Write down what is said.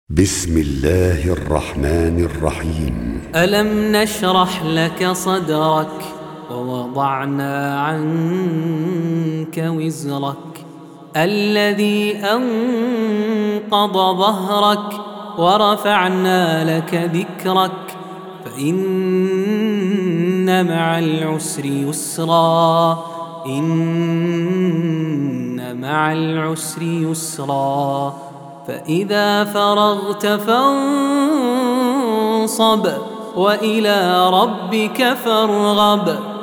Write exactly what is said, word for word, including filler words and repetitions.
بسم الله الرحمن الرحيم. ألم نشرح لك صدرك ووضعنا عنك وزرك الذي أنقض ظهرك ورفعنا لك ذكرك فإن مع العسر يسرا إن مع العسر يسرا فإذا فرغت فانصب وإلى ربك فارغب.